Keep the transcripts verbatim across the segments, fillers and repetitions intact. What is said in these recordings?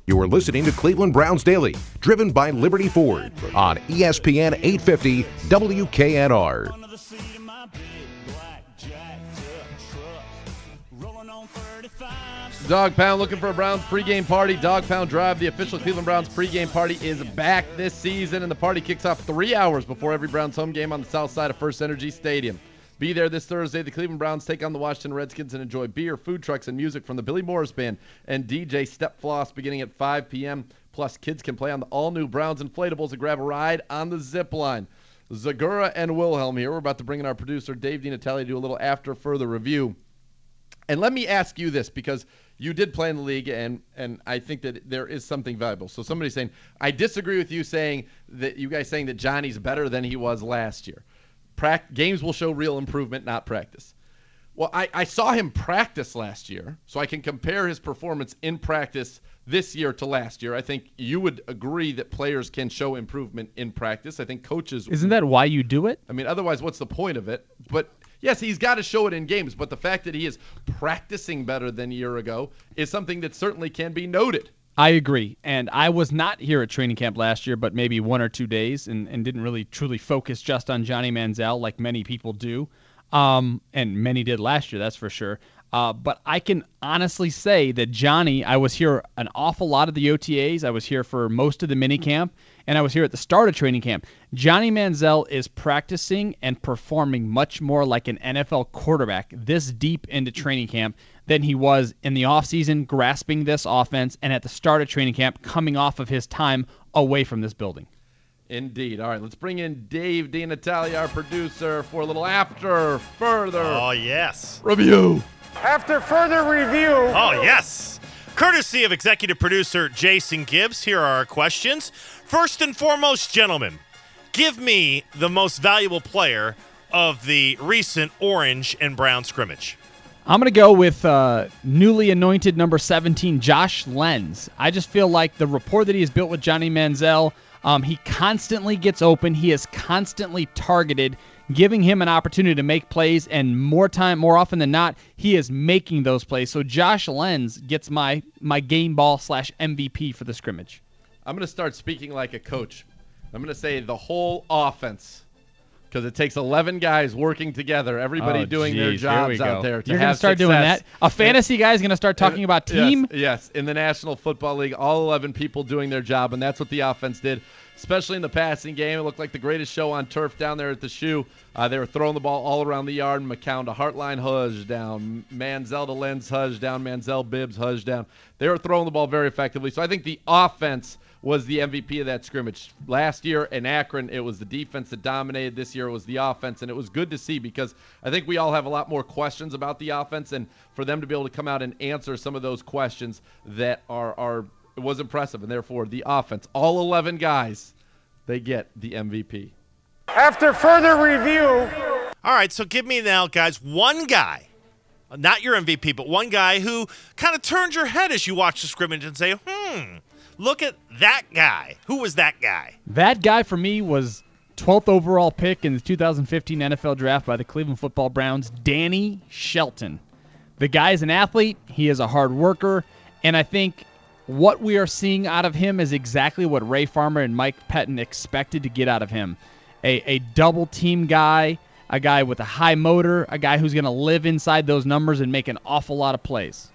You are listening to Cleveland Browns Daily, driven by Liberty Ford on E S P N eight fifty W K N R. Dog Pound looking for a Browns pregame party. Dog Pound Drive, the official Cleveland Browns pregame party, is back this season, and the party kicks off three hours before every Browns home game on the south side of First Energy Stadium. Be there this Thursday. The Cleveland Browns take on the Washington Redskins and enjoy beer, food trucks, and music from the Billy Morris Band and D J Step Floss beginning at five p.m. Plus, kids can play on the all-new Browns inflatables and grab a ride on the zip line. Zagura and Wilhelm here. We're about to bring in our producer, Dave DiNatalia, to do a little after further review. And let me ask you this, because you did play in the league, and, and I think that there is something valuable. So somebody's saying, I disagree with you saying that you guys saying that Johnny's better than he was last year. Pract- games will show real improvement, not practice. Well, I, I saw him practice last year, so I can compare his performance in practice this year to last year. I think you would agree that players can show improvement in practice. I think coaches... Isn't that why you do it? I mean, otherwise, what's the point of it? But... yes, he's got to show it in games, but the fact that he is practicing better than a year ago is something that certainly can be noted. I agree, and I was not here at training camp last year, but maybe one or two days, and, and didn't really truly focus just on Johnny Manziel like many people do, um, and many did last year, that's for sure. Uh, but I can honestly say that Johnny, I was here an awful lot of the O T As. I was here for most of the minicamp, and I was here at the start of training camp. Johnny Manziel is practicing and performing much more like an N F L quarterback this deep into training camp than he was in the offseason grasping this offense and at the start of training camp coming off of his time away from this building. Indeed. All right, let's bring in Dave DiNatalia, our producer, for a little after further Oh, yes. review. After further review. Oh, yes. Courtesy of executive producer Jason Gibbs, here are our questions. First and foremost, gentlemen, give me the most valuable player of the recent Orange and Brown scrimmage. I'm going to go with uh, newly anointed number seventeen, Josh Lenz. I just feel like the rapport that he has built with Johnny Manziel, um, he constantly gets open. He is constantly targeted, giving him an opportunity to make plays, and more time, more often than not, he is making those plays. So Josh Lenz gets my my game ball slash M V P for the scrimmage. I'm going to start speaking like a coach. I'm going to say the whole offense, because it takes eleven guys working together, everybody Oh, doing geez, their here jobs we go. out there to You're have gonna start success. doing that? A fantasy guy is going to start talking about team? Yes, yes, in the National Football League, all eleven people doing their job, and that's what the offense did, especially in the passing game. It looked like the greatest show on turf down there at the Shoe. Uh, they were throwing the ball all around the yard. McCown to Hartline, Hudge down. Manziel to Lenz, Hudge down. Manziel, Bibbs, Hudge down. They were throwing the ball very effectively. So I think the offense was the M V P of that scrimmage. Last year in Akron, it was the defense that dominated. This year it was the offense, and it was good to see because I think we all have a lot more questions about the offense, and for them to be able to come out and answer some of those questions that are, are it was impressive, and therefore the offense, all eleven guys, they get the M V P. After further review. All right, so give me now, guys, one guy, not your M V P, but one guy who kind of turned your head as you watch the scrimmage and say, hmm, look at that guy. Who was that guy? That guy for me was twelfth overall pick in the two thousand fifteen N F L draft by the Cleveland Football Browns, Danny Shelton. The guy is an athlete. He is a hard worker, and I think what we are seeing out of him is exactly what Ray Farmer and Mike Pettin expected to get out of him. A, a double-team guy, a guy with a high motor, a guy who's going to live inside those numbers and make an awful lot of plays.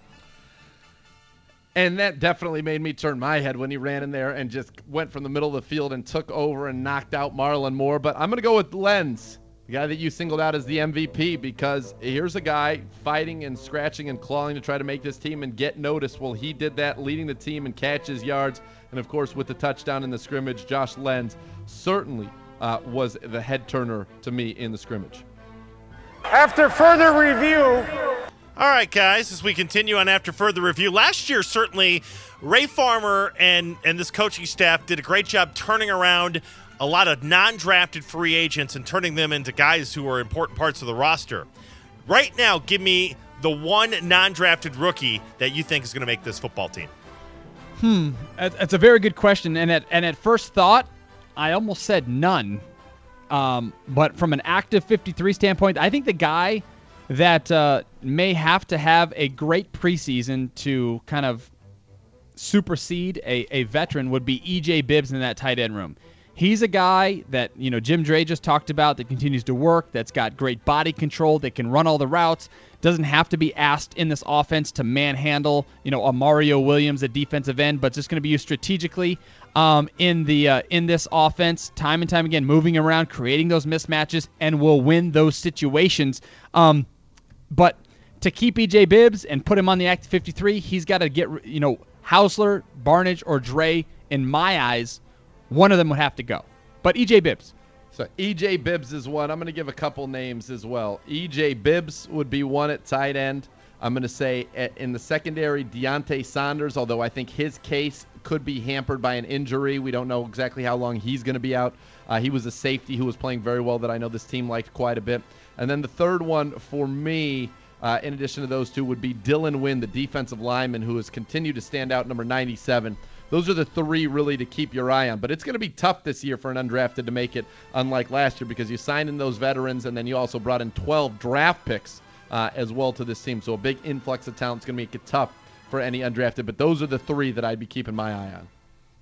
And that definitely made me turn my head when he ran in there and just went from the middle of the field and took over and knocked out Marlon Moore. But I'm going to go with Lenz, the guy that you singled out as the M V P, because here's a guy fighting and scratching and clawing to try to make this team and get noticed. Well, he did that, leading the team in catches, yards, and, of course, with the touchdown in the scrimmage, Josh Lenz certainly uh, was the head turner to me in the scrimmage. After further review. All right, guys, as we continue on after further review, last year certainly Ray Farmer and, and this coaching staff did a great job turning around a lot of non-drafted free agents and turning them into guys who are important parts of the roster. Right now, give me the one non-drafted rookie that you think is going to make this football team. Hmm, that's a very good question, and at and at first thought, I almost said none. Um, but from an active fifty-three standpoint, I think the guy that uh, may have to have a great preseason to kind of supersede a, a veteran would be E J Bibbs in that tight end room. He's a guy that, you know, Jim Dre just talked about that continues to work, that's got great body control, that can run all the routes, doesn't have to be asked in this offense to manhandle, you know, a Mario Williams, a defensive end, but just going to be used strategically um, in the uh, in this offense, time and time again, moving around, creating those mismatches, and will win those situations. Um, but to keep E J Bibbs and put him on the active fifty-three, he's got to get, you know, Hausler, Barnidge, or Dre, in my eyes, one of them would have to go. But E J Bibbs. So E J Bibbs is one. I'm going to give a couple names as well. E J Bibbs would be one at tight end. I'm going to say in the secondary, Deontay Saunders, although I think his case could be hampered by an injury. We don't know exactly how long he's going to be out. Uh, he was a safety who was playing very well that I know this team liked quite a bit. And then the third one for me, uh, in addition to those two, would be Dylan Wynn, the defensive lineman who has continued to stand out, number ninety-seven. Those are the three really to keep your eye on. But it's going to be tough this year for an undrafted to make it, unlike last year, because you signed in those veterans and then you also brought in twelve draft picks uh, as well to this team. So a big influx of talent is going to make it tough for any undrafted. But those are the three that I'd be keeping my eye on.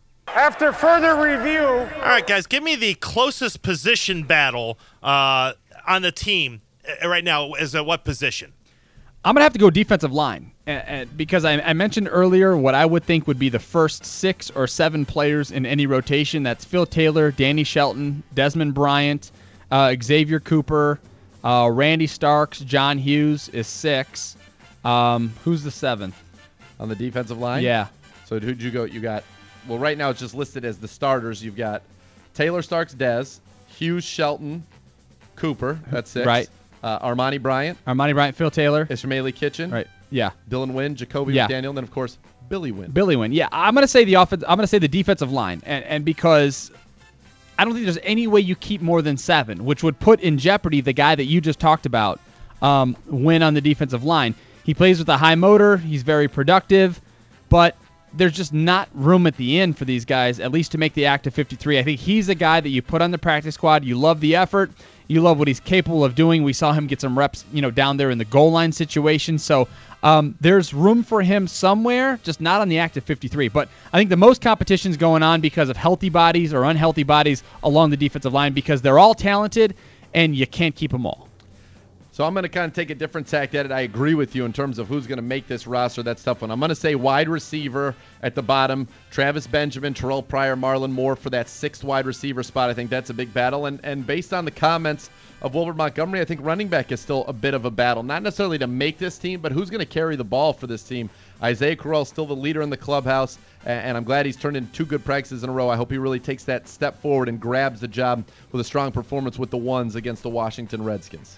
After further review. All right, guys, give me the closest position battle uh, on the team uh, right now. Is at what position? I'm going to have to go defensive line and, and because I, I mentioned earlier what I would think would be the first six or seven players in any rotation. That's Phil Taylor, Danny Shelton, Desmond Bryant, uh, Xavier Cooper, uh, Randy Starks, John Hughes is six. Um, who's the seventh? On the defensive line? Yeah. So who'd you go? You got, well, right now it's just listed as the starters. You've got Taylor, Starks, Dez, Hughes, Shelton, Cooper. That's six. Right. Uh, Armani Bryant, Armani Bryant, Phil Taylor. Ismaili Kitchen, Right. Yeah. Dylan Wynn, Jacoby Yeah. McDaniel, and then of course Billy Wynn. Billy Wynn. Yeah, I'm gonna say the offense. I'm gonna say the defensive line, and and because I don't think there's any way you keep more than seven, which would put in jeopardy the guy that you just talked about, um, Wynn on the defensive line. He plays with a high motor. He's very productive, but there's just not room at the end for these guys, at least to make the active fifty-three. I think he's a guy that you put on the practice squad. You love the effort. You love what he's capable of doing. We saw him get some reps, you know, down there in the goal line situation. So um, there's room for him somewhere, just not on the active fifty-three. But I think the most competition's going on because of healthy bodies or unhealthy bodies along the defensive line because they're all talented and you can't keep them all. So I'm going to kind of take a different tack at it. I agree with you in terms of who's going to make this roster. That's tough one. I'm going to say wide receiver at the bottom. Travis Benjamin, Terrell Pryor, Marlon Moore for that sixth wide receiver spot. I think that's a big battle. And and based on the comments of Wilbert Montgomery, I think running back is still a bit of a battle. Not necessarily to make this team, but who's going to carry the ball for this team. Isaiah Crowell still the leader in the clubhouse, and I'm glad he's turned in two good practices in a row. I hope he really takes that step forward and grabs the job with a strong performance with the ones against the Washington Redskins.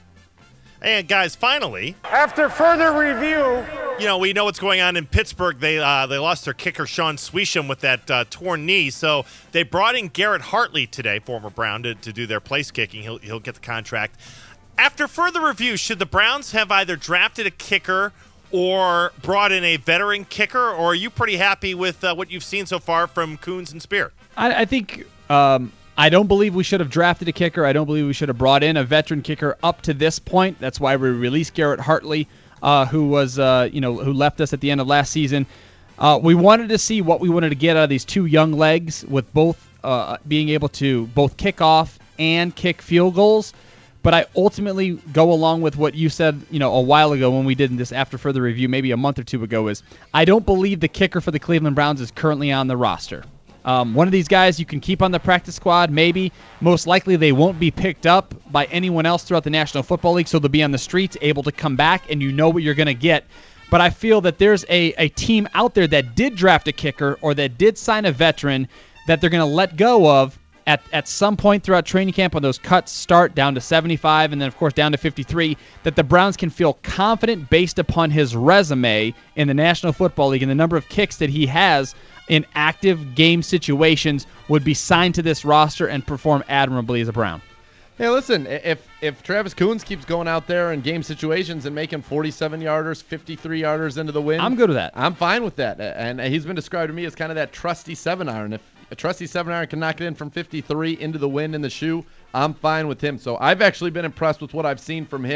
And guys, finally, After further review. you know, we know what's going on in Pittsburgh. They uh, they lost their kicker, Sean Swisham, with that uh, torn knee. So they brought in Garrett Hartley today, former Brown, to, to do their place kicking. He'll, he'll get the contract. After further review, should the Browns have either drafted a kicker or brought in a veteran kicker, or are you pretty happy with uh, what you've seen so far from Coons and Spear? I, I think um, I don't believe we should have drafted a kicker. I don't believe we should have brought in a veteran kicker up to this point. That's why we released Garrett Hartley, uh, who was uh, you know who left us at the end of last season. Uh, we wanted to see what we wanted to get out of these two young legs, with both uh, being able to both kick off and kick field goals. But I ultimately go along with what you said, you know, a while ago when we did this after further review, maybe a month or two ago, is I don't believe the kicker for the Cleveland Browns is currently on the roster. Um, one of these guys you can keep on the practice squad, maybe. Most likely they won't be picked up by anyone else throughout the National Football League, so they'll be on the streets, able to come back, and you know what you're going to get. But I feel that there's a, a team out there that did draft a kicker or that did sign a veteran that they're going to let go of At, at some point throughout training camp when those cuts start down to seventy-five and then, of course, down to fifty-three, that the Browns can feel confident based upon his resume in the National Football League and the number of kicks that he has in active game situations would be signed to this roster and perform admirably as a Brown. Hey, listen, if if Travis Coons keeps going out there in game situations and making forty-seven-yarders, fifty-three-yarders into the wind, I'm good with that. I'm fine with that. And he's been described to me as kind of that trusty seven-iron. If a trusty seven-iron can knock it in from fifty-three into the wind in the shoe, I'm fine with him. So I've actually been impressed with what I've seen from him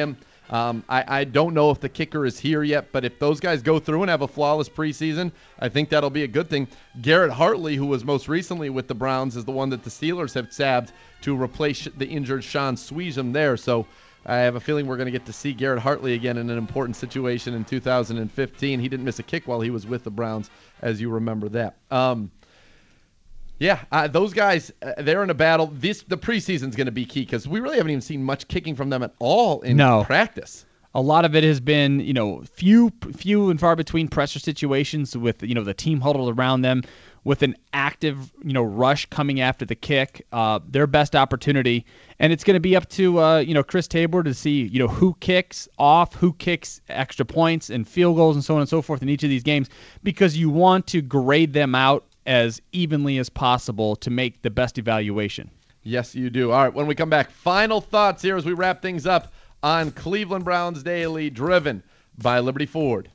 Um, I, I don't know if the kicker is here yet, but if those guys go through and have a flawless preseason, I think that'll be a good thing. Garrett Hartley, who was most recently with the Browns, is the one that the Steelers have sabbed to replace the injured Sean Sweezum there. So I have a feeling we're going to get to see Garrett Hartley again in an important situation in two thousand fifteen. He didn't miss a kick while he was with the Browns, as you remember that. Um, yeah, uh, those guys, uh, they're in a battle. This The preseason's going to be key because we really haven't even seen much kicking from them at all in No. practice. A lot of it has been, you know, few few and far between pressure situations with, you know, the team huddled around them with an active, you know, rush coming after the kick, uh, their best opportunity. And it's going to be up to, uh, you know, Chris Tabor to see, you know, who kicks off, who kicks extra points and field goals and so on and so forth in each of these games, because you want to grade them out as evenly as possible to make the best evaluation. Yes, you do. All right, when we come back, final thoughts here as we wrap things up on Cleveland Browns Daily, driven by Liberty Ford.